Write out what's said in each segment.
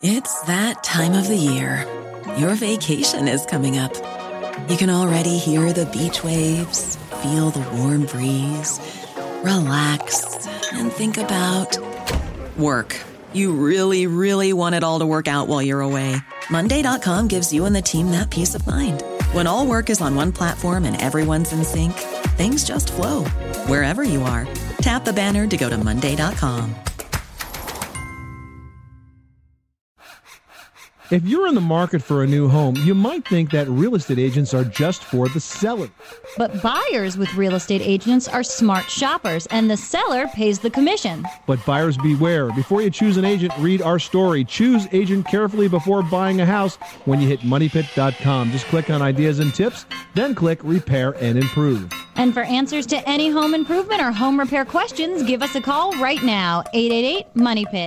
It's that time of the year. Your vacation is coming up. You can already hear the beach waves, feel the warm breeze, relax, and think about work. You really, really want it all to work out while you're away. Monday.com gives you and the team that peace of mind. When all work is on one platform and everyone's in sync, things just flow. Wherever you are, tap the banner to go to Monday.com. If you're in the market for a new home, you might think that real estate agents are just for the seller. But buyers with real estate agents are smart shoppers, and the seller pays the commission. But buyers beware. Before you choose an agent, read our story. Choose agent carefully before buying a house when you hit MoneyPit.com. Just click on Ideas and Tips, then click Repair and Improve. And for answers to any home improvement or home repair questions, give us a call right now, 888-MONEYPIT.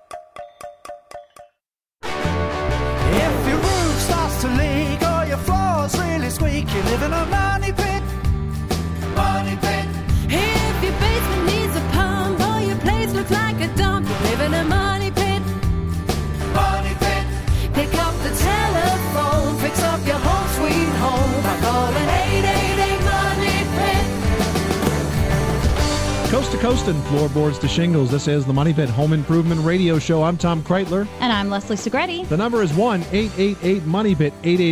If your roof starts to leak or your floor's really squeak, you live in a money pit. Money pit. If your basement needs a pump or your place looks like a dump, you live in a money pit. Money pit. Pick up the telephone, fix up your home sweet home by calling 888-MONEY-PIT. Coast to coast and floorboards to shingles. This is the Money Pit Home Improvement Radio Show. I'm Tom Kreitler. And I'm Leslie Segretti. The number is 1-888-MONEY-PIT,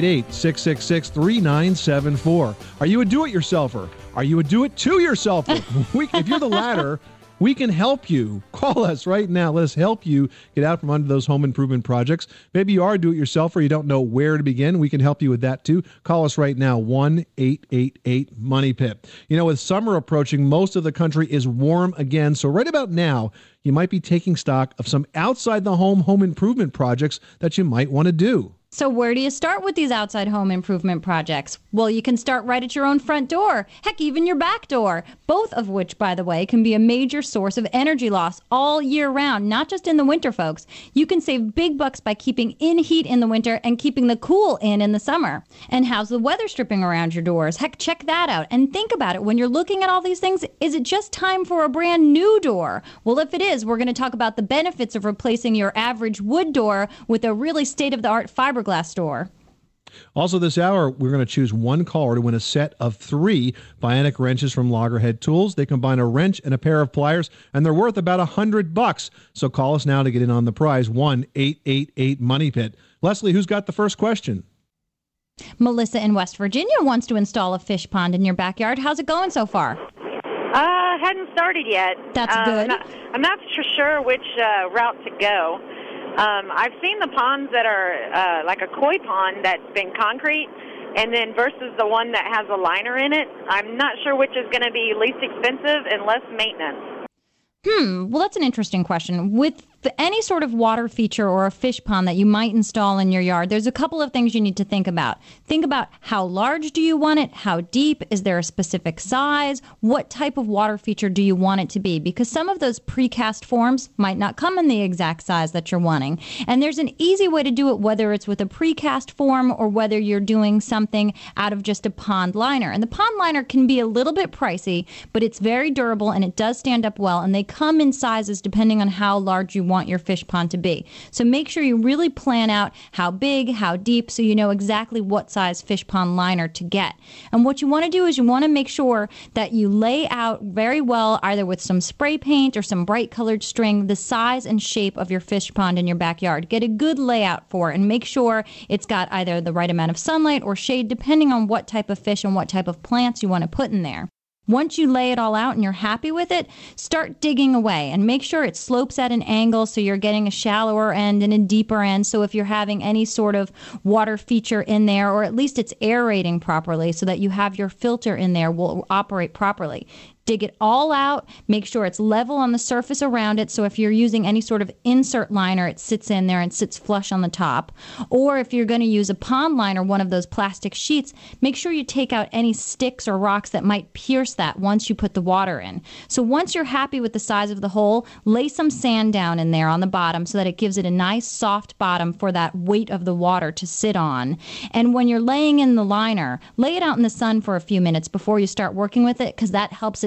888-666-3974. Are you a do-it-yourselfer? Are you a do-it-to-yourselfer? If you're the latter, we can help you. Call us right now. Let us help you get out from under those home improvement projects. Maybe you are a do-it-yourselfer. You don't know where to begin. We can help you with that, too. Call us right now, 1-888-MONEY-PIT. You know, with summer approaching, most of the country is warm again. So right about now, you might be taking stock of some outside-the-home home improvement projects that you might want to do. So where do you start with these outside home improvement projects? Well, you can start right at your own front door. Heck, even your back door. Both of which, by the way, can be a major source of energy loss all year round, not just in the winter, folks. You can save big bucks by keeping in heat in the winter and keeping the cool in the summer. And how's the weather stripping around your doors? Heck, check that out. And think about it. When you're looking at all these things, is it just time for a brand new door? Well, if it is, we're going to talk about the benefits of replacing your average wood door with a really state-of-the-art fiberglass door. Also this hour, we're going to choose one caller to win a set of 3 Bionic wrenches from Loggerhead Tools. They combine a wrench and a pair of pliers, and they're worth about $100. So call us now to get in on the prize, 1-888-MONEY-PIT. Leslie, who's got the first question? Melissa in West Virginia wants to install a fish pond in your backyard. How's it going so far? Hadn't started yet. That's good. I'm not sure which route to go. I've seen the ponds that are like a koi pond that's been concrete, and then versus the one that has a liner in it. I'm not sure which is going to be least expensive and less maintenance. Well, that's an interesting question. With any sort of water feature or a fish pond that you might install in your yard, there's a couple of things you need to think about. Think about how large do you want it? How deep? Is there a specific size? What type of water feature do you want it to be? Because some of those precast forms might not come in the exact size that you're wanting. And there's an easy way to do it, whether it's with a precast form or whether you're doing something out of just a pond liner. And the pond liner can be a little bit pricey, but it's very durable and it does stand up well. And they come in sizes depending on how large you want your fish pond to be. So make sure you really plan out how big, how deep, so you know exactly what size fish pond liner to get. And what you want to do is you want to make sure that you lay out very well, either with some spray paint or some bright colored string, the size and shape of your fish pond in your backyard. Get a good layout for it and make sure it's got either the right amount of sunlight or shade, depending on what type of fish and what type of plants you want to put in there. Once you lay it all out and you're happy with it, start digging away and make sure it slopes at an angle so you're getting a shallower end and a deeper end. So if you're having any sort of water feature in there, or at least it's aerating properly so that you have your filter in there will operate properly. Dig it all out, make sure it's level on the surface around it, so if you're using any sort of insert liner, it sits in there and sits flush on the top. Or if you're going to use a pond liner, one of those plastic sheets, make sure you take out any sticks or rocks that might pierce that once you put the water in. So once you're happy with the size of the hole, lay some sand down in there on the bottom so that it gives it a nice soft bottom for that weight of the water to sit on. And when you're laying in the liner, lay it out in the sun for a few minutes before you start working with it, because that helps it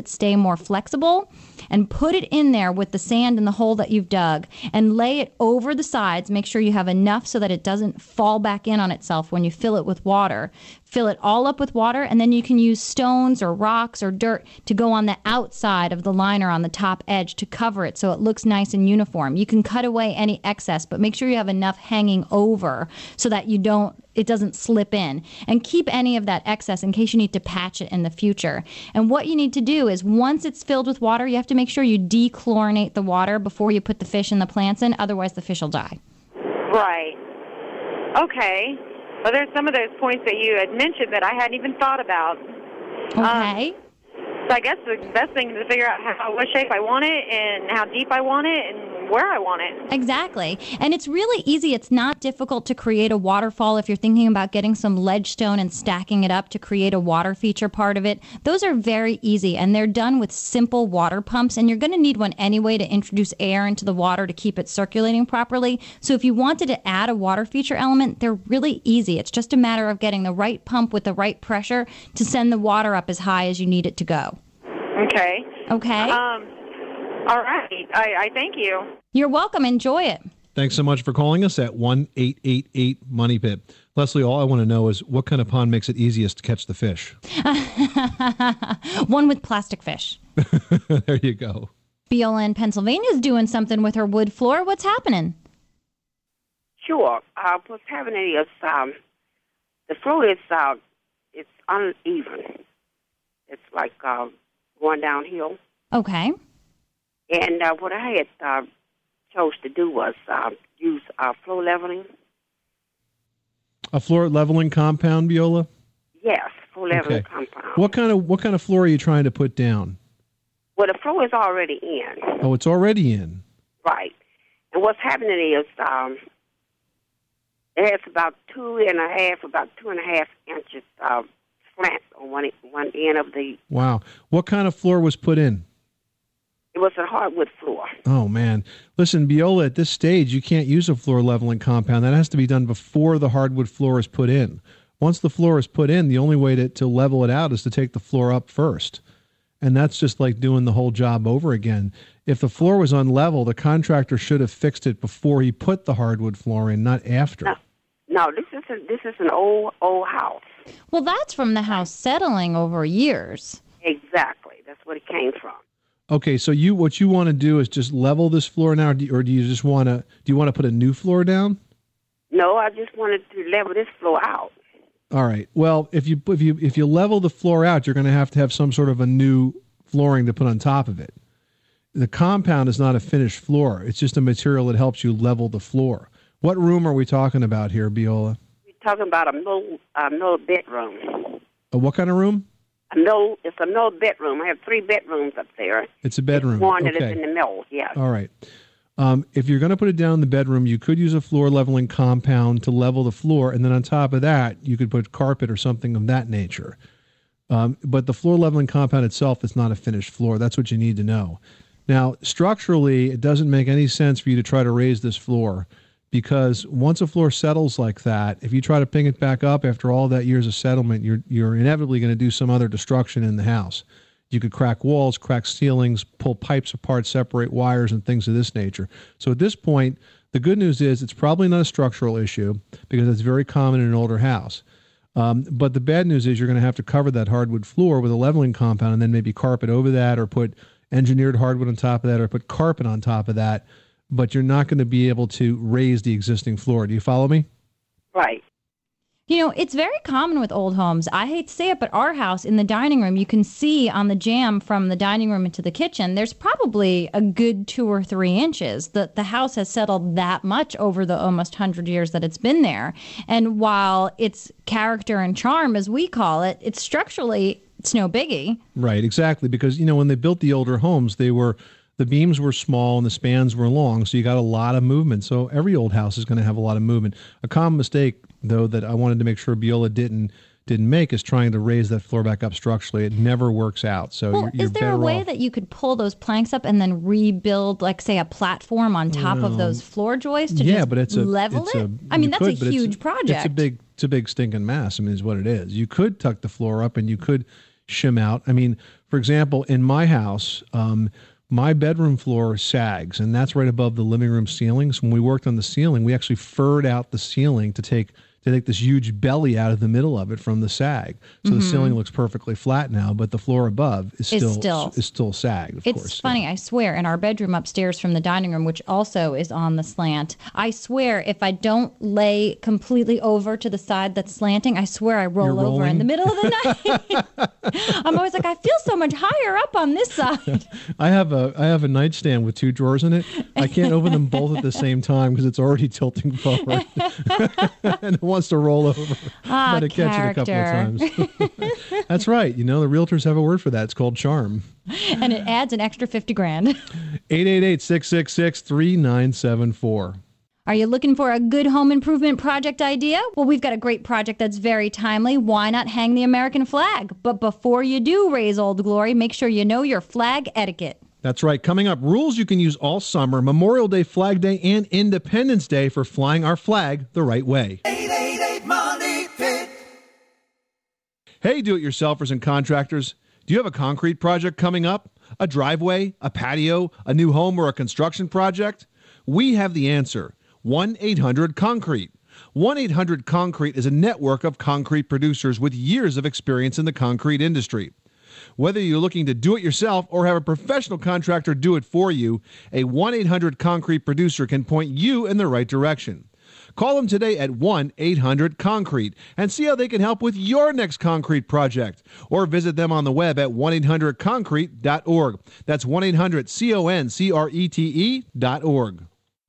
it stay more flexible, and put it in there with the sand in the hole that you've dug and lay it over the sides. Make sure you have enough so that it doesn't fall back in on itself when you fill it with water. Fill it all up with water, and then you can use stones or rocks or dirt to go on the outside of the liner on the top edge to cover it so it looks nice and uniform. You can cut away any excess, but make sure you have enough hanging over so that it doesn't slip in. And keep any of that excess in case you need to patch it in the future. And what you need to do is once it's filled with water, you have to make sure you dechlorinate the water before you put the fish and the plants in, otherwise the fish will die. Right. Okay. Well, there's some of those points that you had mentioned that I hadn't even thought about. Okay. So I guess the best thing is to figure out what shape I want it and how deep I want it and where I want it. Exactly. And it's really easy. It's not difficult to create a waterfall if you're thinking about getting some ledge stone and stacking it up to create a water feature part of it. Those are very easy, and they're done with simple water pumps, and you're going to need one anyway to introduce air into the water to keep it circulating properly. So if you wanted to add a water feature element, they're really easy. It's just a matter of getting the right pump with the right pressure to send the water up as high as you need it to go. Okay. Okay. All right. I thank you. You're welcome. Enjoy it. Thanks so much for calling us at 1-888-MONEY-PIT. Leslie, all I want to know is what kind of pond makes it easiest to catch the fish? One with plastic fish. There you go. Viola in Pennsylvania's doing something with her wood floor. What's happening? Sure. What's happening is the floor is it's uneven. It's like going downhill. Okay. And what I had chose to do was use floor leveling. A floor leveling compound, Viola? Yes, floor leveling compound. What kind of floor are you trying to put down? Well, the floor is already in. Oh, it's already in. Right. And what's happening is it has about 2.5 inches slant on one end of the... Wow. What kind of floor was put in? It was a hardwood floor. Oh, man. Listen, Viola, at this stage, you can't use a floor leveling compound. That has to be done before the hardwood floor is put in. Once the floor is put in, the only way to level it out is to take the floor up first. And that's just like doing the whole job over again. If the floor was unlevel, the contractor should have fixed it before he put the hardwood floor in, not after. No, this is an old house. Well, that's from the house settling over years. Exactly. That's what it came from. Okay, so what you want to do is just level this floor now, or do you just want to put a new floor down? No, I just wanted to level this floor out. All right. Well, if you level the floor out, you're going to have some sort of a new flooring to put on top of it. The compound is not a finished floor. It's just a material that helps you level the floor. What room are we talking about here, Viola? We're talking about a middle bedroom. What kind of room? It's a middle bedroom. I have 3 bedrooms up there. It's a bedroom. One that is in the middle, yes. All right. If you're going to put it down in the bedroom, you could use a floor leveling compound to level the floor, and then on top of that, you could put carpet or something of that nature. But the floor leveling compound itself is not a finished floor. That's what you need to know. Now, structurally, it doesn't make any sense for you to try to raise this floor, because once a floor settles like that, if you try to ping it back up after all that years of settlement, you're inevitably going to do some other destruction in the house. You could crack walls, crack ceilings, pull pipes apart, separate wires, and things of this nature. So at this point, the good news is it's probably not a structural issue, because it's very common in an older house. But the bad news is you're going to have to cover that hardwood floor with a leveling compound, and then maybe carpet over that, or put engineered hardwood on top of that, or put carpet on top of that. But you're not going to be able to raise the existing floor. Do you follow me? Right. You know, it's very common with old homes. I hate to say it, but our house in the dining room, you can see on the jamb from the dining room into the kitchen, there's probably a good 2 or 3 inches. The house has settled that much over the almost 100 years that it's been there. And while it's character and charm, as we call it, it's structurally, it's no biggie. Right, exactly. Because, when they built the older homes, the beams were small and the spans were long, so you got a lot of movement. So every old house is going to have a lot of movement. A common mistake, though, that I wanted to make sure Viola didn't make is trying to raise that floor back up structurally. It never works out. So you're is there a way that you could pull those planks up and then rebuild, like, say, a platform on top of those floor joists to level it? That's a huge project. It's a big stinking mass. Is what it is. You could tuck the floor up, and you could shim out. I mean, for example, in my house, my bedroom floor sags, and that's right above the living room ceiling. So when we worked on the ceiling, we actually furred out the ceiling to take this huge belly out of the middle of it from the sag. So the ceiling looks perfectly flat now, but the floor above is still sagged, of course. It's funny, I swear, in our bedroom upstairs from the dining room, which also is on the slant, I swear if I don't lay completely over to the side that's slanting, I swear I roll over in the middle of the night. I'm always like, I feel so much higher up on this side. I have a nightstand with 2 drawers in it. I can't open them both at the same time because it's already tilting forward. And it wants to roll over. But it catch it a couple of times. That's right. You know, the realtors have a word for that. It's called charm. And it adds an extra $50,000. 888-666-3974. Are you looking for a good home improvement project idea? Well, we've got a great project that's very timely. Why not hang the American flag? But before you do raise Old Glory, make sure you know your flag etiquette. That's right. Coming up, rules you can use all summer, Memorial Day, Flag Day, and Independence Day for flying our flag the right way. 888 Money Pit. Hey, do-it-yourselfers and contractors. Do you have a concrete project coming up? A driveway, a patio, a new home, or a construction project? We have the answer. 1-800-CONCRETE. 1-800-CONCRETE is a network of concrete producers with years of experience in the concrete industry. Whether you're looking to do it yourself or have a professional contractor do it for you, a 1-800-CONCRETE producer can point you in the right direction. Call them today at 1-800-CONCRETE and see how they can help with your next concrete project. Or visit them on the web at 1-800-CONCRETE.org. That's 1-800-CONCRETE.org.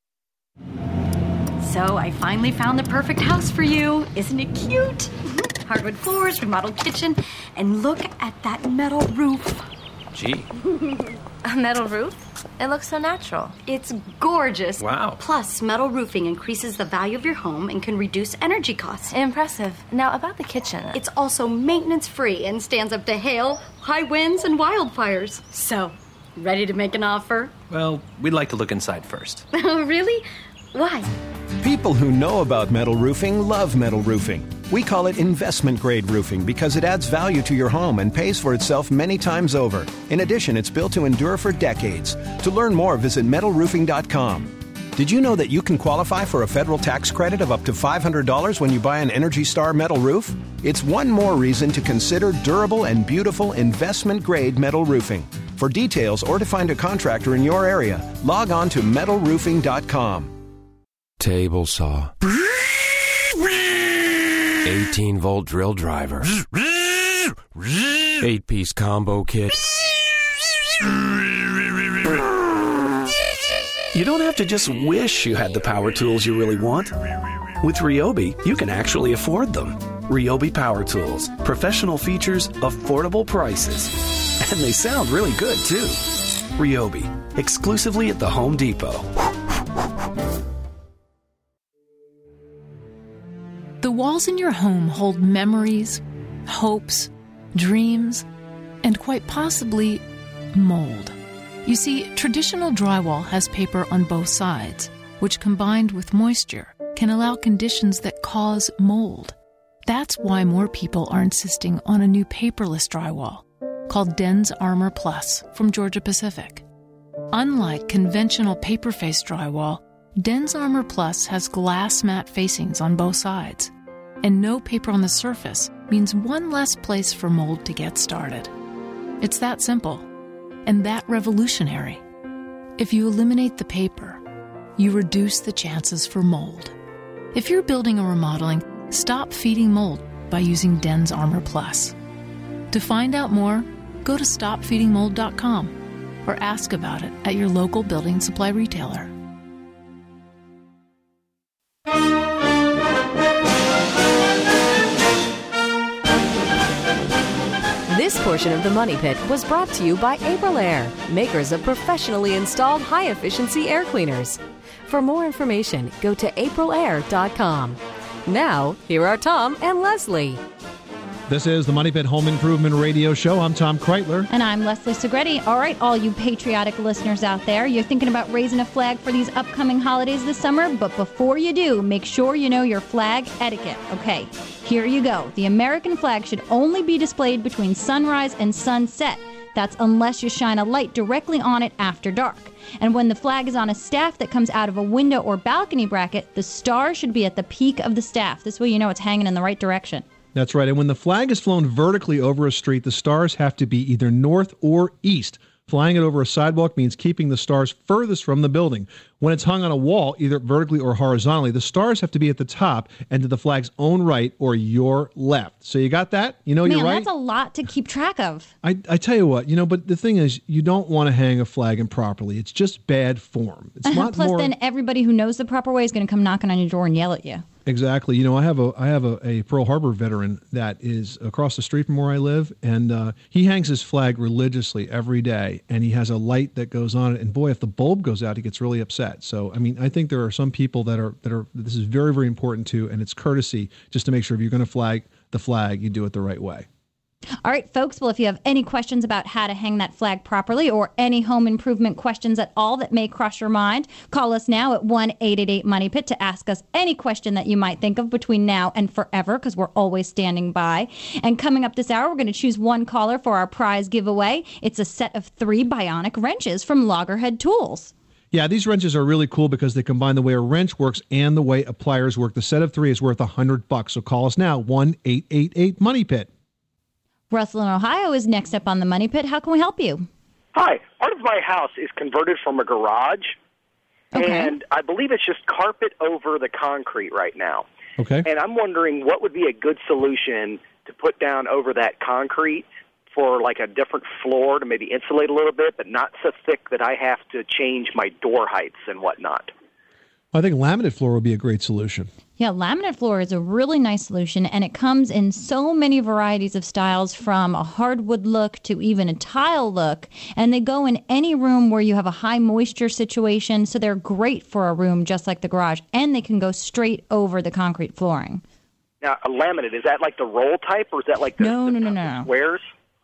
So I finally found the perfect house for you. Isn't it cute? Hardwood floors, remodeled kitchen, and look at that metal roof. Gee. A metal roof? It looks so natural. It's gorgeous. Wow. Plus, metal roofing increases the value of your home and can reduce energy costs. Impressive. Now, about the kitchen. It's also maintenance-free and stands up to hail, high winds, and wildfires. So, ready to make an offer? Well, we'd like to look inside first. Oh, really? Why? People who know about metal roofing love metal roofing. We call it investment-grade roofing because it adds value to your home and pays for itself many times over. In addition, it's built to endure for decades. To learn more, visit metalroofing.com. Did you know that you can qualify for a federal tax credit of up to $500 when you buy an Energy Star metal roof? It's one more reason to consider durable and beautiful investment-grade metal roofing. For details or to find a contractor in your area, log on to metalroofing.com. Table saw. 18-volt drill driver. 8-piece combo kit. You don't have to just wish you had the power tools you really want. With Ryobi, you can actually afford them. Ryobi Power Tools. Professional features, affordable prices. And they sound really good, too. Ryobi. Exclusively at the Home Depot. The walls in your home hold memories, hopes, dreams, and quite possibly mold. You see, traditional drywall has paper on both sides, which combined with moisture can allow conditions that cause mold. That's why more people are insisting on a new paperless drywall called Den's Armor Plus from Georgia Pacific. Unlike conventional paper-faced drywall, Den's Armor Plus has glass mat facings on both sides, and no paper on the surface means one less place for mold to get started. It's that simple, and that revolutionary. If you eliminate the paper, you reduce the chances for mold. If you're building or remodeling, stop feeding mold by using Den's Armor Plus. To find out more, go to stopfeedingmold.com or ask about it at your local building supply retailer. This portion of the Money Pit was brought to you by Aprilaire, makers of professionally installed high-efficiency air cleaners. For more information, go to aprilaire.com. Now, here are Tom and Leslie. This is the Money Pit Home Improvement Radio Show. I'm Tom Kreitler. And I'm Leslie Segretti. All right, all you patriotic listeners out there, you're thinking about raising a flag for these upcoming holidays this summer, but before you do, make sure you know your flag etiquette. Okay, here you go. The American flag should only be displayed between sunrise and sunset. That's unless you shine a light directly on it after dark. And when the flag is on a staff that comes out of a window or balcony bracket, the star should be at the peak of the staff. This way you know it's hanging in the right direction. That's right. And when the flag is flown vertically over a street, the stars have to be either north or east. Flying it over a sidewalk means keeping the stars furthest from the building. When it's hung on a wall, either vertically or horizontally, the stars have to be at the top and to the flag's own right or your left. So you got that? You know, Man, you're right. That's a lot to keep track of. I tell you what, but the thing is, you don't want to hang a flag improperly. It's just bad form. It's not Plus, more... then everybody who knows the proper way is going to come knocking on your door and yell at you. Exactly. I have a Pearl Harbor veteran that is across the street from where I live, and he hangs his flag religiously every day, and he has a light that goes on it. And boy, if the bulb goes out, he gets really upset. So, I think there are some people that are this is very, very important to, and it's courtesy just to make sure if you're going to flag the flag, you do it the right way. All right, folks. Well, if you have any questions about how to hang that flag properly or any home improvement questions at all that may cross your mind, call us now at 1-888-MONEY-PIT to ask us any question that you might think of between now and forever, because we're always standing by. And coming up this hour, we're going to choose one caller for our prize giveaway. It's a set of 3 bionic wrenches from Loggerhead Tools. Yeah, these wrenches are really cool because they combine the way a wrench works and the way a pliers work. The set of 3 is worth $100. So call us now, 1-888-MONEY-PIT. Russell in Ohio is next up on the Money Pit. How can we help you? Hi. Part of my house is converted from a garage, and I believe it's just carpet over the concrete right now. Okay. And I'm wondering what would be a good solution to put down over that concrete for like a different floor to maybe insulate a little bit, but not so thick that I have to change my door heights and whatnot. I think laminate floor would be a great solution. Yeah, laminate floor is a really nice solution, and it comes in so many varieties of styles, from a hardwood look to even a tile look, and they go in any room where you have a high moisture situation, so they're great for a room just like the garage, and they can go straight over the concrete flooring. Now, a laminate, is that like the roll type, or is that like the No. squares?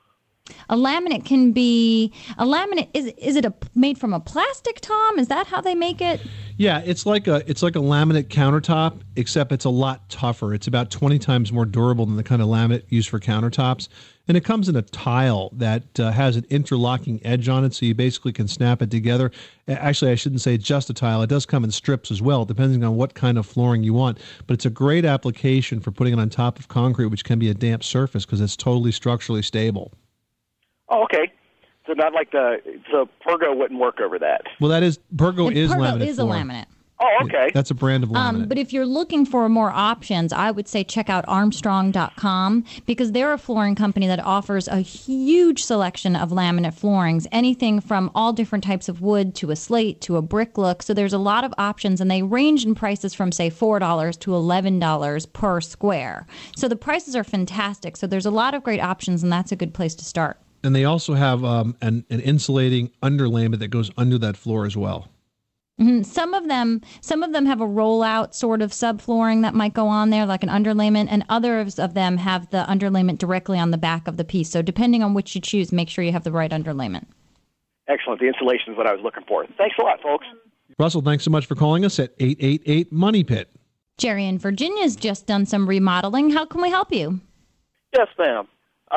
A laminate can be a laminate. Is it made from a plastic, Tom? Is that how they make it? Yeah, it's like a laminate countertop, except it's a lot tougher. It's about 20 times more durable than the kind of laminate used for countertops. And it comes in a tile that has an interlocking edge on it, so you basically can snap it together. Actually, I shouldn't say just a tile. It does come in strips as well, depending on what kind of flooring you want. But it's a great application for putting it on top of concrete, which can be a damp surface because it's totally structurally stable. Oh, okay. So not like so Pergo wouldn't work over that. Well, Pergo is laminate. Pergo is a laminate. Oh, okay. That's a brand of laminate. But if you're looking for more options, I would say check out Armstrong.com, because they're a flooring company that offers a huge selection of laminate floorings, anything from all different types of wood to a slate to a brick look. So there's a lot of options, and they range in prices from, say, $4 to $11 per square. So the prices are fantastic. So there's a lot of great options, and that's a good place to start. And they also have an insulating underlayment that goes under that floor as well. Mm-hmm. Some of them have a rollout sort of subflooring that might go on there, like an underlayment, and others of them have the underlayment directly on the back of the piece. So depending on which you choose, make sure you have the right underlayment. Excellent. The insulation is what I was looking for. Thanks a lot, folks. Russell, thanks so much for calling us at 888-MONEY-PIT. Jerry in Virginia's just done some remodeling. How can we help you? Yes, ma'am.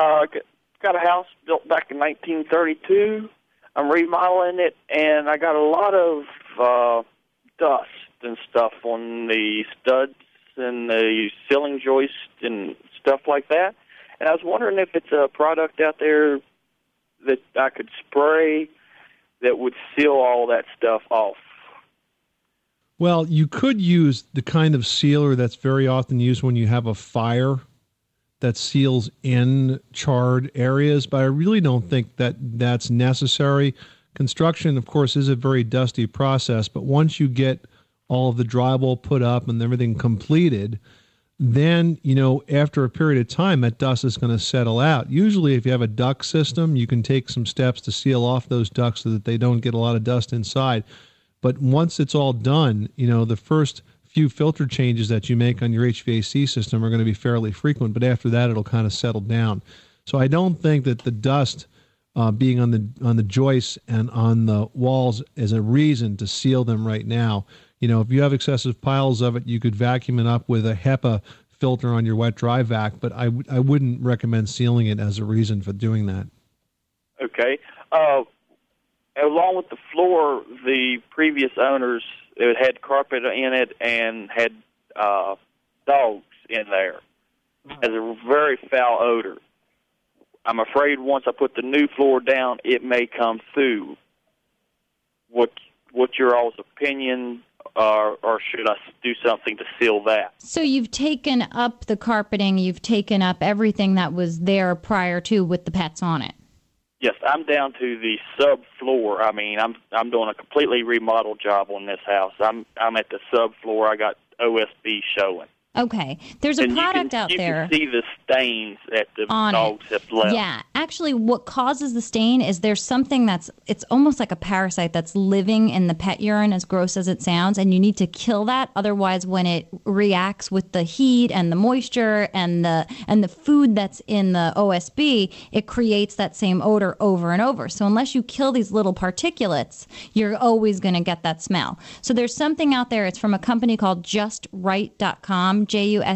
Got a house built back in 1932. I'm remodeling it, and I got a lot of dust and stuff on the studs and the ceiling joist and stuff like that. And I was wondering if it's a product out there that I could spray that would seal all that stuff off. Well, you could use the kind of sealer that's very often used when you have a fire that seals in charred areas, but I really don't think that that's necessary. Construction, of course, is a very dusty process, but once you get all of the drywall put up and everything completed, then, after a period of time, that dust is going to settle out. Usually, if you have a duct system, you can take some steps to seal off those ducts so that they don't get a lot of dust inside. But once it's all done, the first few filter changes that you make on your HVAC system are going to be fairly frequent, but after that, it'll kind of settle down. So I don't think that the dust being on the joists and on the walls is a reason to seal them right now. You know, if you have excessive piles of it, you could vacuum it up with a HEPA filter on your wet dry vac, but I wouldn't recommend sealing it as a reason for doing that. Okay. Along with the floor, the previous owners, it had carpet in it and had dogs in there. It has a very foul odor. I'm afraid once I put the new floor down, it may come through. What's your all's opinion, or should I do something to seal that? So you've taken up the carpeting, you've taken up everything that was there prior to with the pets on it. Yes, I'm down to the subfloor. I mean, I'm doing a completely remodeled job on this house. I'm at the subfloor. I got OSB showing. Okay. There's a product out there. You can see the stains that the dogs have left. Yeah. Actually, what causes the stain is there's something it's almost like a parasite that's living in the pet urine, as gross as it sounds, and you need to kill that. Otherwise, when it reacts with the heat and the moisture and the food that's in the OSB, it creates that same odor over and over. So unless you kill these little particulates, you're always going to get that smell. So there's something out there. It's from a company called JustRite.com.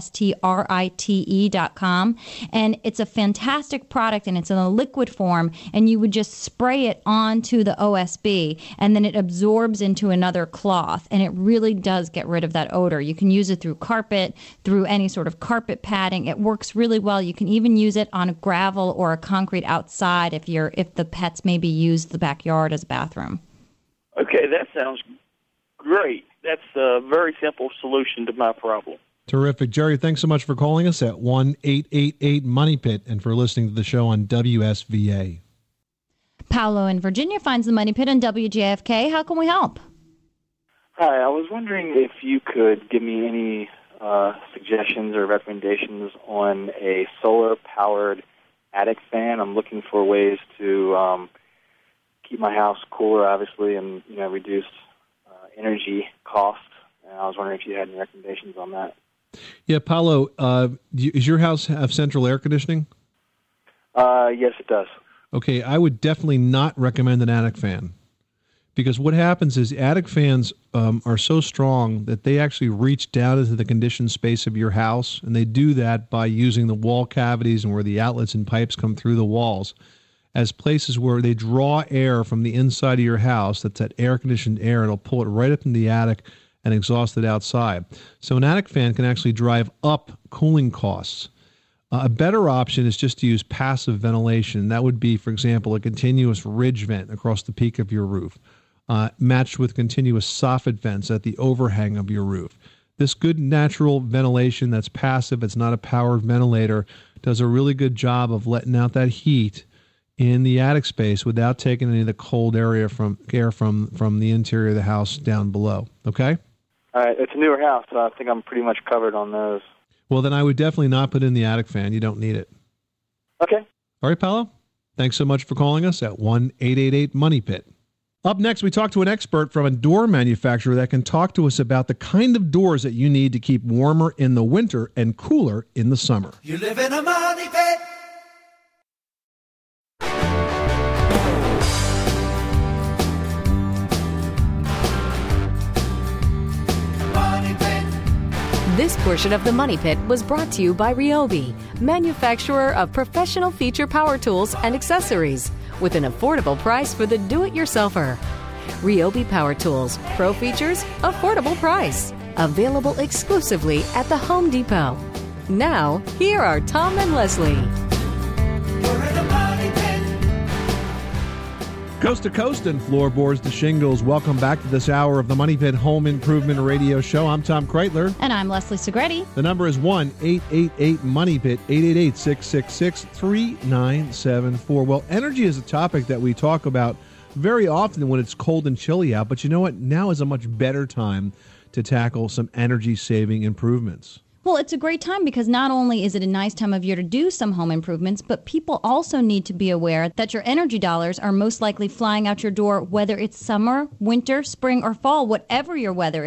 JustRite.com, and it's a fantastic product, and it's in a liquid form, and you would just spray it onto the OSB, and then it absorbs into another cloth, and it really does get rid of that odor. You can use it through carpet, through any sort of carpet padding. It works really well. You can even use it on a gravel or a concrete outside if the pets maybe use the backyard as a bathroom. Okay, that sounds great. That's a very simple solution to my problem. Terrific. Jerry, thanks so much for calling us at 1-888-MONEY-PIT and for listening to the show on WSVA. Paolo in Virginia finds the Money Pit on WJFK. How can we help? Hi, I was wondering if you could give me any suggestions or recommendations on a solar-powered attic fan. I'm looking for ways to keep my house cooler, obviously, and reduce energy costs. And I was wondering if you had any recommendations on that. Yeah, Paolo, does your house have central air conditioning? Yes, it does. Okay, I would definitely not recommend an attic fan, because what happens is attic fans are so strong that they actually reach down into the conditioned space of your house, and they do that by using the wall cavities and where the outlets and pipes come through the walls as places where they draw air from the inside of your house. That's that air-conditioned air. It'll pull it right up in the attic and exhaust it outside. So an attic fan can actually drive up cooling costs. A better option is just to use passive ventilation. That would be, for example, a continuous ridge vent across the peak of your roof, matched with continuous soffit vents at the overhang of your roof. This good natural ventilation that's passive, it's not a powered ventilator, does a really good job of letting out that heat in the attic space without taking any of the cold air from the interior of the house down below. Okay? All right, it's a newer house, so I think I'm pretty much covered on those. Well, then I would definitely not put in the attic fan. You don't need it. Okay. All right, Paolo. Thanks so much for calling us at 1-888-MONEY-PIT. Up next, we talk to an expert from a door manufacturer that can talk to us about the kind of doors that you need to keep warmer in the winter and cooler in the summer. You live in a money pit. This portion of the Money Pit was brought to you by Ryobi, manufacturer of professional feature power tools and accessories, with an affordable price for the do-it-yourselfer. Ryobi Power Tools, pro features, affordable price. Available exclusively at the Home Depot. Now, here are Tom and Leslie. Coast to coast and floorboards to shingles. Welcome back to this hour of the Money Pit Home Improvement Radio Show. I'm Tom Kreitler. And I'm Leslie Segretti. The number is 1-888-MONEY-PIT, 888-666-3974. Well, energy is a topic that we talk about very often when it's cold and chilly out. But you know what? Now is a much better time to tackle some energy-saving improvements. Well, it's a great time because not only is it a nice time of year to do some home improvements, but people also need to be aware that your energy dollars are most likely flying out your door, whether it's summer, winter, spring, or fall, whatever your weather is.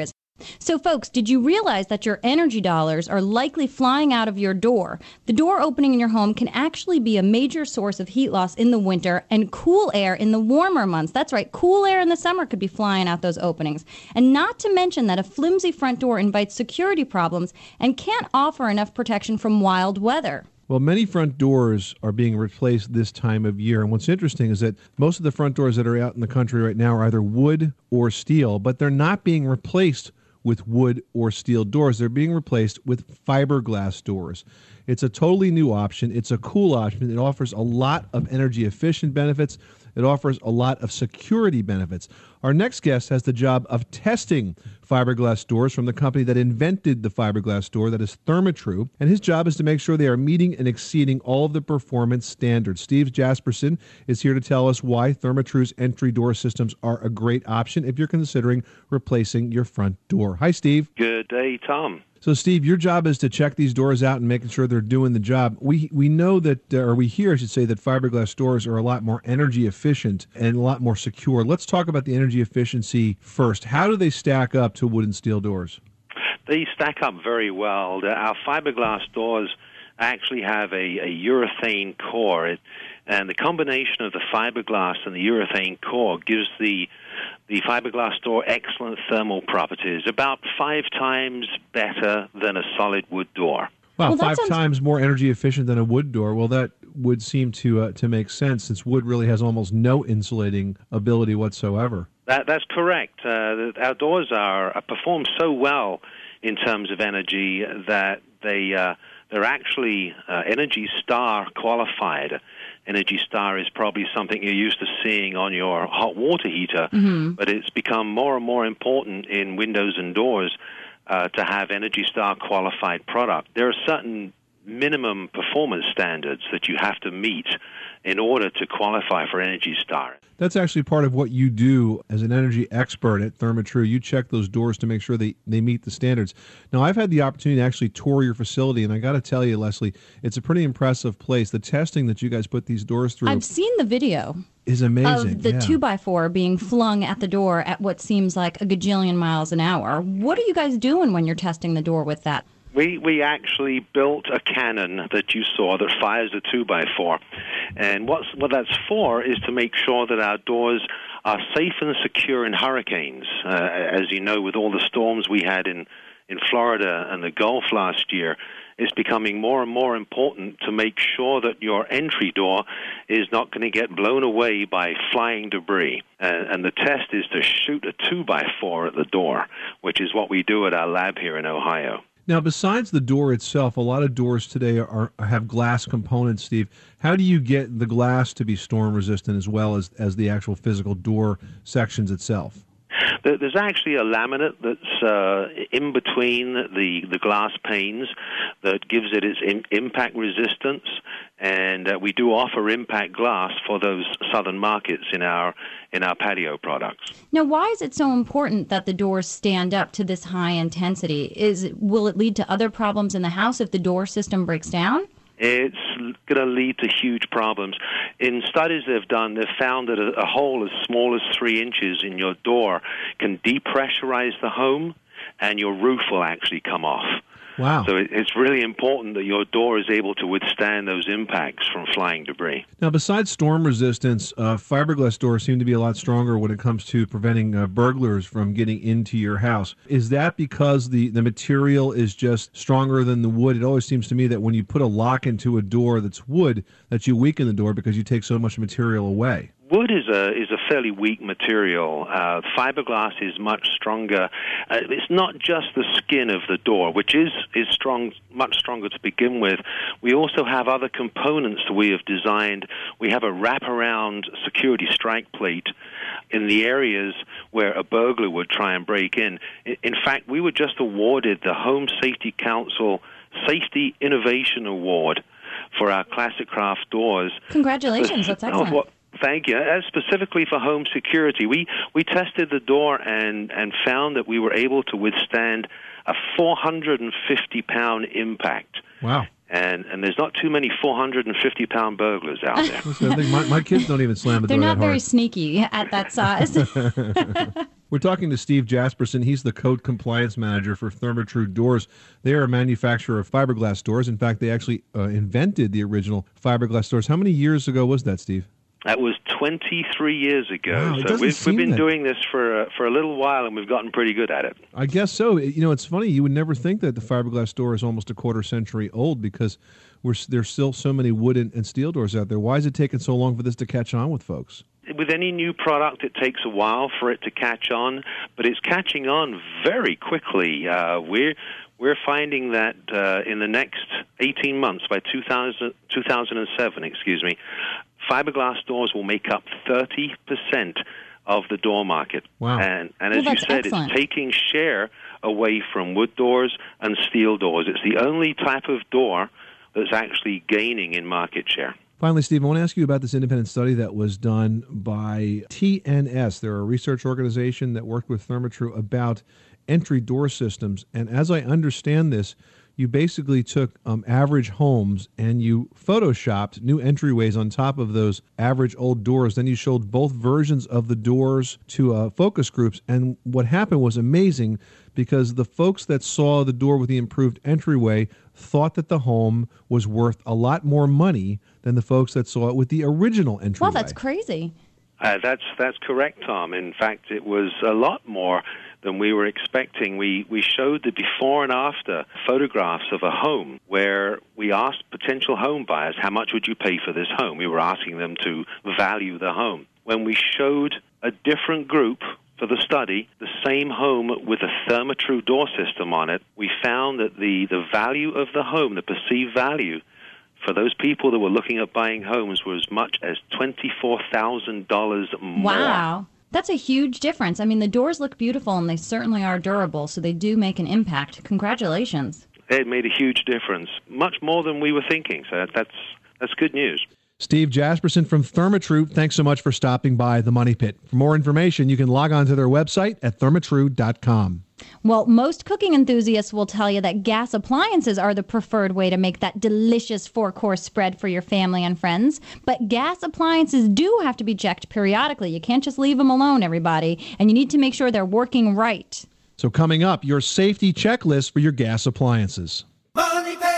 So, folks, did you realize that your energy dollars are likely flying out of your door? The door opening in your home can actually be a major source of heat loss in the winter and cool air in the warmer months. That's right, cool air in the summer could be flying out those openings. And not to mention that a flimsy front door invites security problems and can't offer enough protection from wild weather. Well, many front doors are being replaced this time of year. And what's interesting is that most of the front doors that are out in the country right now are either wood or steel, but they're not being replaced with wood or steel doors. They're being replaced with fiberglass doors. It's a totally new option. It's a cool option. It offers a lot of energy efficient benefits. It offers a lot of security benefits. Our next guest has the job of testing fiberglass doors from the company that invented the fiberglass door, that is Therma-Tru, and his job is to make sure they are meeting and exceeding all of the performance standards. Steve Jasperson is here to tell us why Therma-Tru's entry door systems are a great option if you're considering replacing your front door. Hi, Steve. Good day, Tom. So, Steve, your job is to check these doors out and making sure they're doing the job. We know that, or we hear, I should say, that fiberglass doors are a lot more energy efficient and a lot more secure. Let's talk about the energy efficiency first. How do they stack up to wood and steel doors? They stack up very well. Our fiberglass doors actually have a urethane core, and the combination of the fiberglass and the urethane core gives the fiberglass door excellent thermal properties, about 5 times better than a solid wood door. Wow, Well, that 5 sounds- times more energy efficient than a wood door. Well, that would seem to make sense, since wood really has almost no insulating ability whatsoever. That's correct. Our doors perform so well in terms of energy that they're actually Energy Star qualified. Energy Star is probably something you're used to seeing on your hot water heater, but it's become more and more important in windows and doors to have Energy Star qualified product. There are certain minimum performance standards that you have to meet in order to qualify for Energy Star. That's actually part of what you do as an energy expert at Therma-Tru. You check those doors to make sure they meet the standards. Now, I've had the opportunity to actually tour your facility, and I got to tell you, Leslie, it's a pretty impressive place. The testing that you guys put these doors through I've seen the video is amazing. of the 2x4 being flung at the door at what seems like a gajillion miles an hour. What are you guys doing when you're testing the door with that? We actually built a cannon that you saw that fires a 2x4. And what that's for is to make sure that our doors are safe and secure in hurricanes. As you know, with all the storms we had in Florida and the Gulf last year, it's becoming more and more important to make sure that your entry door is not going to get blown away by flying debris. And the test is to shoot a 2x4 at the door, which is what we do at our lab here in Ohio. Now, besides the door itself, a lot of doors today have glass components, Steve. How do you get the glass to be storm resistant as well as the actual physical door sections itself? There's actually a laminate that's in between the glass panes that gives it its impact resistance, and we do offer impact glass for those southern markets in our patio products. Now, why is it so important that the doors stand up to this high intensity? Will it lead to other problems in the house if the door system breaks down? It's going to lead to huge problems. In studies they've done, they've found that a hole as small as 3 inches in your door can depressurize the home, and your roof will actually come off. Wow. So it's really important that your door is able to withstand those impacts from flying debris. Now, besides storm resistance, fiberglass doors seem to be a lot stronger when it comes to preventing burglars from getting into your house. Is that because the material is just stronger than the wood? It always seems to me that when you put a lock into a door that's wood, that you weaken the door because you take so much material away. Wood is a fairly weak material. Fiberglass is much stronger. It's not just the skin of the door, which is strong, much stronger to begin with. We also have other components that we have designed. We have a wraparound security strike plate in the areas where a burglar would try and break in. In fact, we were just awarded the Home Safety Council Safety Innovation Award for our Classic Craft doors. Congratulations, that's excellent. Thank you. Specifically for home security, we tested the door and found that we were able to withstand a 450-pound impact. Wow. And there's not too many 450-pound burglars out there. Listen, I think my kids don't even slam the They're door not that very hard. sneaky at that size. We're talking to Steve Jasperson. He's the Code Compliance Manager for Therma-Tru Doors. They are a manufacturer of fiberglass doors. In fact, they actually invented the original fiberglass doors. How many years ago was that, Steve? That was 23 years ago. Wow, so we've been doing this for a little while, and we've gotten pretty good at it. I guess so. You know, it's funny. You would never think that the fiberglass door is almost a quarter century old because there's still so many wood and steel doors out there. Why is it taking so long for this to catch on with folks? With any new product, it takes a while for it to catch on, but it's catching on very quickly. We're finding that in the next 18 months, by 2007, fiberglass doors will make up 30% of the door market. Wow. And as you said, excellent. It's taking share away from wood doors and steel doors. It's the only type of door that's actually gaining in market share. Finally, Steve, I want to ask you about this independent study that was done by TNS. They're a research organization that worked with Therma-Tru about entry door systems. And as I understand this, you basically took average homes and you photoshopped new entryways on top of those average old doors. Then you showed both versions of the doors to focus groups. And what happened was amazing because the folks that saw the door with the improved entryway thought that the home was worth a lot more money than the folks that saw it with the original entryway. Well, that's crazy. That's correct, Tom. In fact, it was a lot more than we were expecting. We showed the before and after photographs of a home where we asked potential home buyers, how much would you pay for this home? We were asking them to value the home. When we showed a different group for the study the same home with a Therma-Tru door system on it, we found that the value of the home, the perceived value, for those people that were looking at buying homes was as much as $24,000 more. Wow. That's a huge difference. I mean, the doors look beautiful, and they certainly are durable, so they do make an impact. Congratulations. It made a huge difference, much more than we were thinking, so that's good news. Steve Jasperson from Therma-Tru, thanks so much for stopping by the Money Pit. For more information, you can log on to their website at thermatru.com. Well, most cooking enthusiasts will tell you that gas appliances are the preferred way to make that delicious four-course spread for your family and friends. But gas appliances do have to be checked periodically. You can't just leave them alone, everybody. And you need to make sure they're working right. So coming up, your safety checklist for your gas appliances. Money Pit.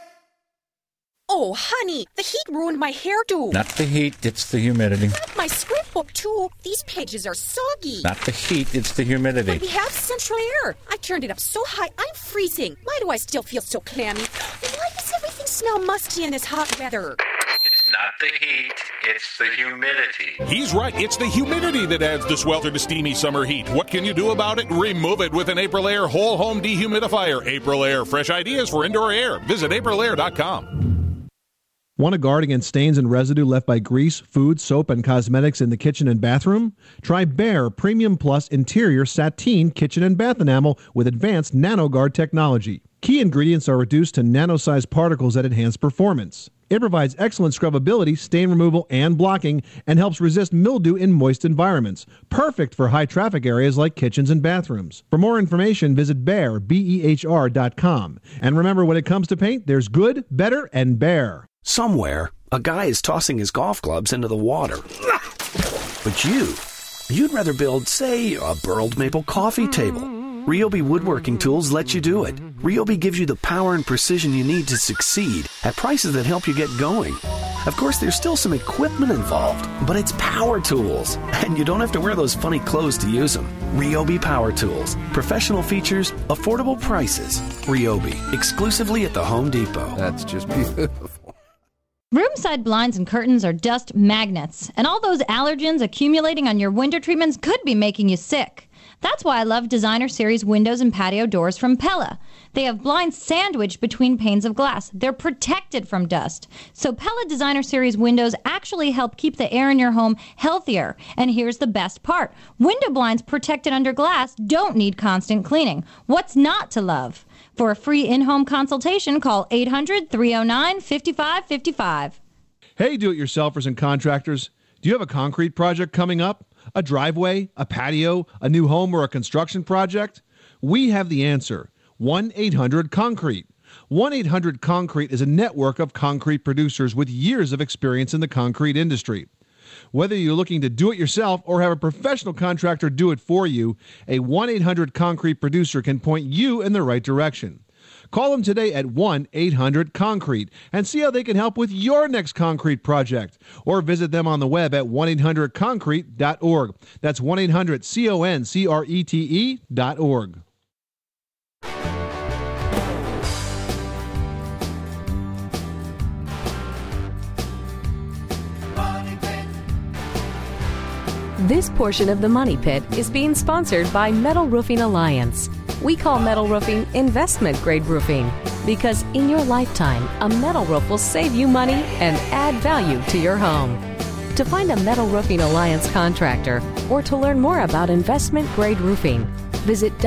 Oh, honey, the heat ruined my hairdo. Not the heat, it's the humidity. My scrapbook, too. These pages are soggy. Not the heat, it's the humidity. But we have central air. I turned it up so high, I'm freezing. Why do I still feel so clammy? And why does everything smell musty in this hot weather? It's not the heat, it's the humidity. He's right. It's the humidity that adds the swelter to steamy summer heat. What can you do about it? Remove it with an Aprilaire whole home dehumidifier. Aprilaire, fresh ideas for indoor air. Visit aprilaire.com. Want to guard against stains and residue left by grease, food, soap, and cosmetics in the kitchen and bathroom? Try Behr Premium Plus Interior Sateen Kitchen and Bath Enamel with advanced NanoGuard technology. Key ingredients are reduced to nano-sized particles that enhance performance. It provides excellent scrubbability, stain removal, and blocking, and helps resist mildew in moist environments. Perfect for high-traffic areas like kitchens and bathrooms. For more information, visit Behr, BEHR.com. And remember, when it comes to paint, there's good, better, and Behr. Somewhere, a guy is tossing his golf clubs into the water. But you'd rather build, say, a burled maple coffee table. Ryobi Woodworking Tools lets you do it. Ryobi gives you the power and precision you need to succeed at prices that help you get going. Of course, there's still some equipment involved, but it's power tools, and you don't have to wear those funny clothes to use them. Ryobi Power Tools. Professional features, affordable prices. Ryobi, exclusively at the Home Depot. That's just beautiful. Room-side blinds and curtains are dust magnets, and all those allergens accumulating on your window treatments could be making you sick. That's why I love Designer Series windows and patio doors from Pella. They have blinds sandwiched between panes of glass. They're protected from dust. So Pella Designer Series windows actually help keep the air in your home healthier. And here's the best part. Window blinds protected under glass don't need constant cleaning. What's not to love? For a free in-home consultation, call 800-309-5555. Hey, do-it-yourselfers and contractors. Do you have a concrete project coming up? A driveway, a patio, a new home, or a construction project? We have the answer. 1-800-CONCRETE. 1-800-CONCRETE is a network of concrete producers with years of experience in the concrete industry. Whether you're looking to do it yourself or have a professional contractor do it for you, a 1-800-CONCRETE producer can point you in the right direction. Call them today at 1-800-CONCRETE and see how they can help with your next concrete project. Or visit them on the web at 1-800-CONCRETE.org. That's 1-800-CONCRETE.org. This portion of the Money Pit is being sponsored by Metal Roofing Alliance. We call metal roofing investment grade roofing because in your lifetime, a metal roof will save you money and add value to your home. To find a Metal Roofing Alliance contractor or to learn more about investment grade roofing, visit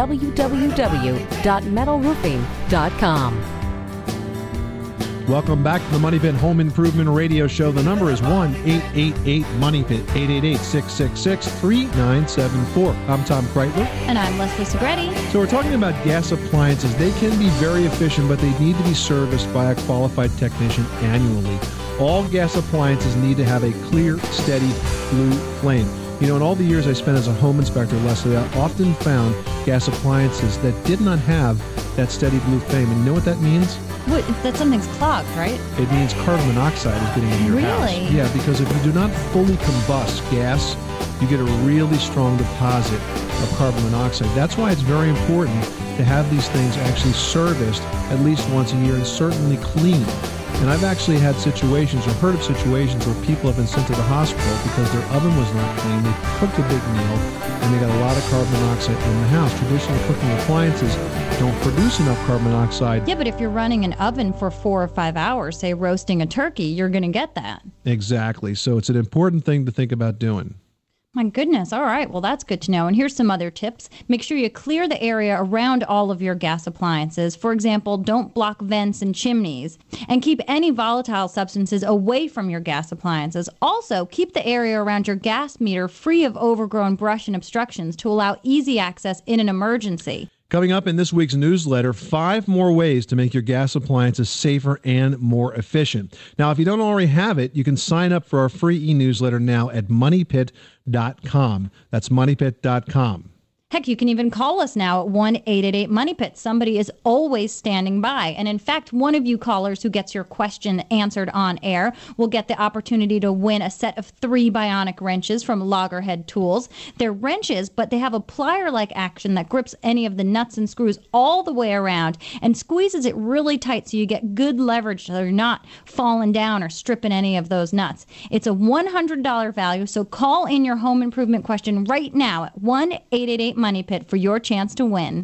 www.metalroofing.com. Welcome back to the Money Pit Home Improvement Radio Show. The number is 1-888-MONEY-PIT, 888-666-3974. I'm Tom Kreitler. And I'm Leslie Segretti. So we're talking about gas appliances. They can be very efficient, but they need to be serviced by a qualified technician annually. All gas appliances need to have a clear, steady blue flame. You know, in all the years I spent as a home inspector, Leslie, I often found gas appliances that did not have that steady blue flame. And you know what that means? What, that something's clogged, right? It means carbon monoxide is getting in your house. Really? Yeah, because if you do not fully combust gas, you get a really strong deposit of carbon monoxide. That's why it's very important to have these things actually serviced at least once a year and certainly cleaned. And I've actually had situations or heard of situations where people have been sent to the hospital because their oven was not clean. They cooked a big meal and they got a lot of carbon monoxide in the house. Traditional cooking appliances don't produce enough carbon monoxide. Yeah, but if you're running an oven for 4 or 5 hours, say roasting a turkey, you're going to get that. Exactly. So it's an important thing to think about doing. My goodness. All right. Well, that's good to know. And here's some other tips. Make sure you clear the area around all of your gas appliances. For example, don't block vents and chimneys. And keep any volatile substances away from your gas appliances. Also, keep the area around your gas meter free of overgrown brush and obstructions to allow easy access in an emergency. Coming up in this week's newsletter, 5 more ways to make your gas appliances safer and more efficient. Now, if you don't already have it, you can sign up for our free e-newsletter now at moneypit.com. That's moneypit.com. Heck, you can even call us now at 1-888-MONEY-PIT. Somebody is always standing by. And in fact, one of you callers who gets your question answered on air will get the opportunity to win a set of 3 bionic wrenches from Loggerhead Tools. They're wrenches, but they have a plier-like action that grips any of the nuts and screws all the way around and squeezes it really tight so you get good leverage so you're not falling down or stripping any of those nuts. It's a $100 value, so call in your home improvement question right now at 1-888-MONEY-PIT for your chance to win.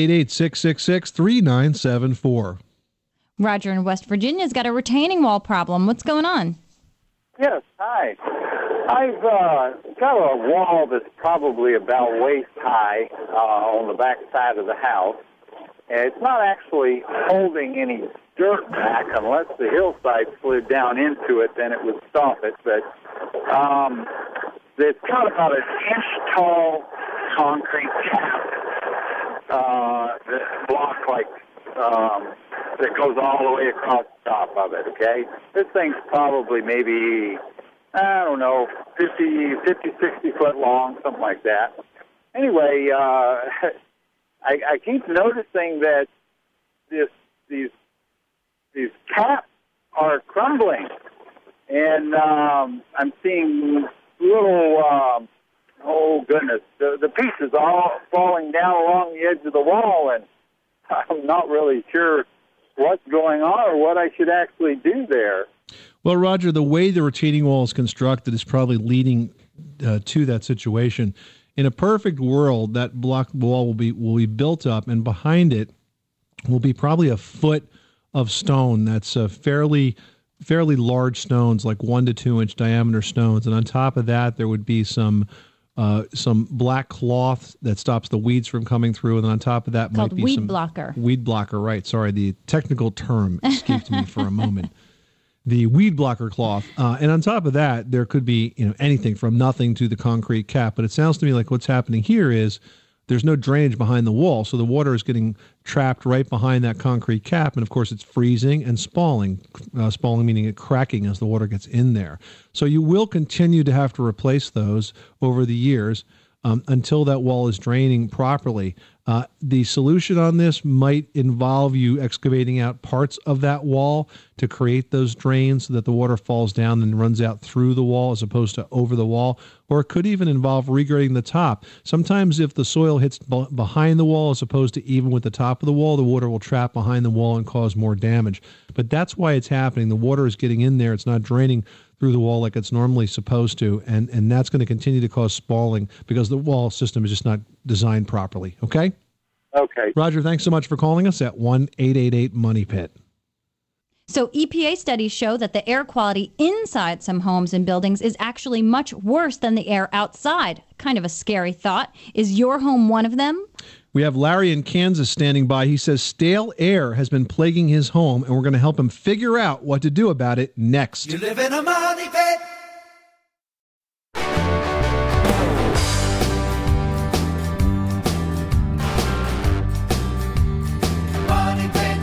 888-666-3974. Roger in West Virginia's got a retaining wall problem. What's going on? Yes, hi. I've got a wall that's probably about waist high on the back side of the house. And it's not actually holding any dirt back unless the hillside slid down into it, then it would stop it. But it's got about an inch tall concrete cap that block that goes all the way across the top of it, okay? This thing's probably maybe, I don't know, 50, 60 foot long, something like that. Anyway, I keep noticing that these caps are crumbling, and I'm seeing little, oh goodness, the pieces all falling down along the edge of the wall, and I'm not really sure what's going on or what I should actually do there. Well, Roger, the way the retaining wall is constructed is probably leading to that situation. In a perfect world, that block wall will be built up, and behind it will be probably a foot of stone that's fairly large stones, like 1 to 2 inch diameter stones, and on top of that there would be some black cloth that stops the weeds from coming through, and then on top of that might be weed some blocker. Weed blocker, right? Sorry, the technical term escaped me for a moment. The weed blocker cloth, and on top of that, there could be anything from nothing to the concrete cap. But it sounds to me like what's happening here is there's no drainage behind the wall, so the water is getting trapped right behind that concrete cap, and of course it's freezing and spalling. Spalling meaning it cracking as the water gets in there. So you will continue to have to replace those over the years until that wall is draining properly. The solution on this might involve you excavating out parts of that wall to create those drains so that the water falls down and runs out through the wall as opposed to over the wall. Or it could even involve regrading the top. Sometimes if the soil hits behind the wall as opposed to even with the top of the wall, the water will trap behind the wall and cause more damage. But that's why it's happening. The water is getting in there. It's not draining through the wall like it's normally supposed to, and that's going to continue to cause spalling because the wall system is just not designed properly. Okay? Okay. Roger, thanks so much for calling us at 1-888-MONEY-PIT. So EPA studies show that the air quality inside some homes and buildings is actually much worse than the air outside. Kind of a scary thought. Is your home one of them? We have Larry in Kansas standing by. He says stale air has been plaguing his home, and we're going to help him figure out what to do about it next. You live in a money pit. Money pit.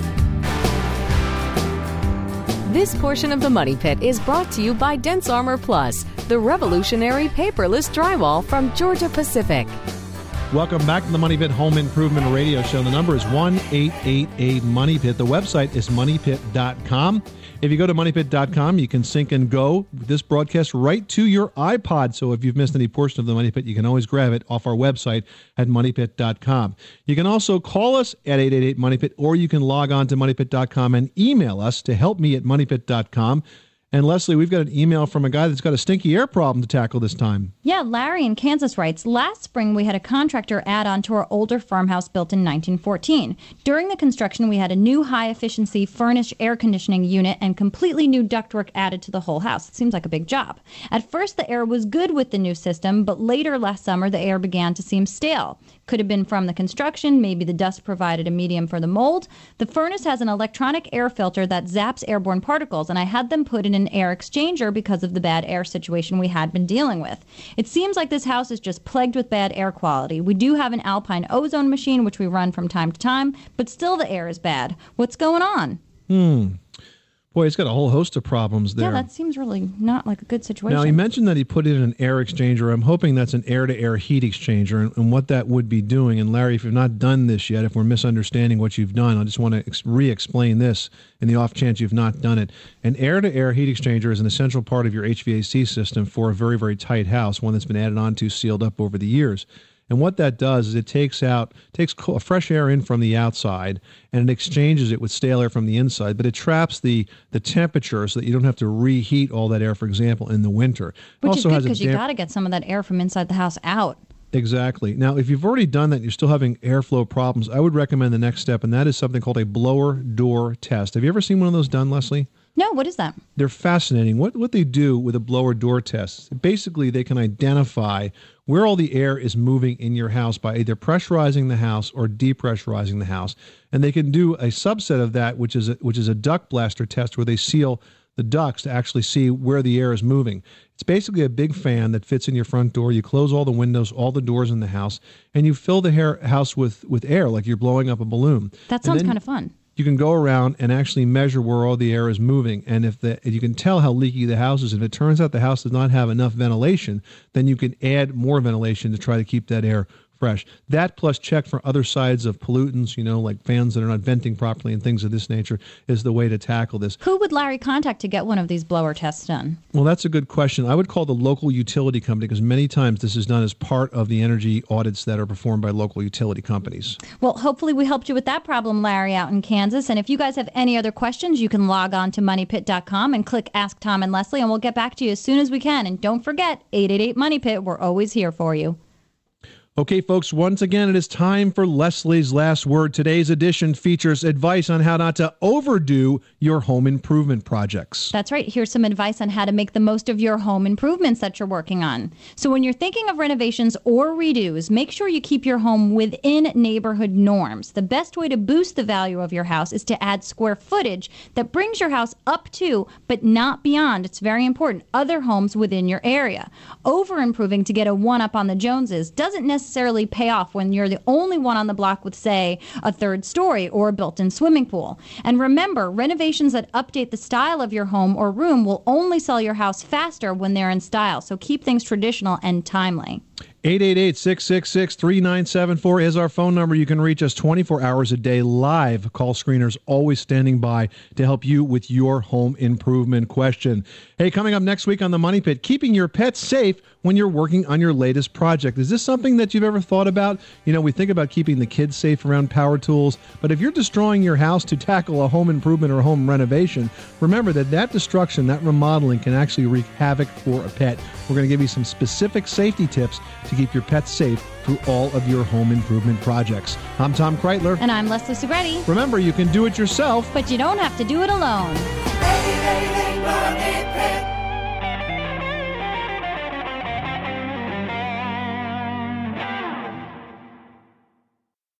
This portion of the Money Pit is brought to you by Dense Armor Plus, the revolutionary paperless drywall from Georgia Pacific. Welcome back to the Money Pit Home Improvement Radio Show. The number is 1-888-MONEY-PIT. The website is moneypit.com. If you go to moneypit.com, you can sync and go this broadcast right to your iPod. So if you've missed any portion of the Money Pit, you can always grab it off our website at moneypit.com. You can also call us at 888-MONEY-PIT, or you can log on to moneypit.com and email us to helpme@moneypit.com. And Leslie, we've got an email from a guy that's got a stinky air problem to tackle this time. Yeah, Larry in Kansas writes, last spring we had a contractor add on to our older farmhouse built in 1914. During the construction, we had a new high-efficiency furnished air conditioning unit and completely new ductwork added to the whole house. It seems like a big job. At first, the air was good with the new system, but later last summer, the air began to seem stale. Could have been from the construction, maybe the dust provided a medium for the mold. The furnace has an electronic air filter that zaps airborne particles, and I had them put in an air exchanger because of the bad air situation we had been dealing with. It seems like this house is just plagued with bad air quality. We do have an Alpine ozone machine, which we run from time to time, but still the air is bad. What's going on? Boy, it's got a whole host of problems there. Yeah, that seems really not like a good situation. Now, he mentioned that he put in an air exchanger. I'm hoping that's an air-to-air heat exchanger and what that would be doing. And Larry, if you've not done this yet, if we're misunderstanding what you've done, I just want to re-explain this in the off chance you've not done it. An air-to-air heat exchanger is an essential part of your HVAC system for a very, very tight house, one that's been added on to, sealed up over the years. And what that does is it takes fresh air in from the outside and it exchanges it with stale air from the inside, but it traps the temperature so that you don't have to reheat all that air, for example, in the winter. Which is good because you got to get some of that air from inside the house out. Exactly. Now, if you've already done that and you're still having airflow problems, I would recommend the next step, and that is something called a blower door test. Have you ever seen one of those done, Leslie? No, what is that? They're fascinating. What they do with a blower door test, basically they can identify where all the air is moving in your house by either pressurizing the house or depressurizing the house. And they can do a subset of that, which is a duct blaster test where they seal the ducts to actually see where the air is moving. It's basically a big fan that fits in your front door. You close all the windows, all the doors in the house, and you fill the house with air like you're blowing up a balloon. That sounds kind of fun. You can go around and actually measure where all the air is moving. And if you can tell how leaky the house is. If it turns out the house does not have enough ventilation, then you can add more ventilation to try to keep that air fresh. That plus check for other sides of pollutants, like fans that are not venting properly and things of this nature is the way to tackle this. Who would Larry contact to get one of these blower tests done? Well, that's a good question. I would call the local utility company because many times this is done as part of the energy audits that are performed by local utility companies. Well, hopefully we helped you with that problem, Larry, out in Kansas. And if you guys have any other questions, you can log on to moneypit.com and click Ask Tom and Leslie, and we'll get back to you as soon as we can. And don't forget, 888-MONEY-PIT. We're always here for you. Okay, folks, once again, it is time for Leslie's Last Word. Today's edition features advice on how not to overdo your home improvement projects. That's right. Here's some advice on how to make the most of your home improvements that you're working on. So when you're thinking of renovations or redos, make sure you keep your home within neighborhood norms. The best way to boost the value of your house is to add square footage that brings your house up to, but not beyond, it's very important, other homes within your area. Over-improving to get a one-up on the Joneses doesn't necessarily necessarily pay off when you're the only one on the block with, say, a third story or a built-in swimming pool. And remember, renovations that update the style of your home or room will only sell your house faster when they're in style. So keep things traditional and timely. 888-666-3974 is our phone number. You can reach us 24 hours a day live. Call screeners always standing by to help you with your home improvement question. Hey, coming up next week on The Money Pit, keeping your pets safe when you're working on your latest project. Is this something that you've ever thought about? You know, we think about keeping the kids safe around power tools, but if you're destroying your house to tackle a home improvement or home renovation, remember that destruction, that remodeling can actually wreak havoc for a pet. We're going to give you some specific safety tips to keep your pets safe through all of your home improvement projects. I'm Tom Kreitler. And I'm Leslie Segretti. Remember, you can do it yourself, but you don't have to do it alone.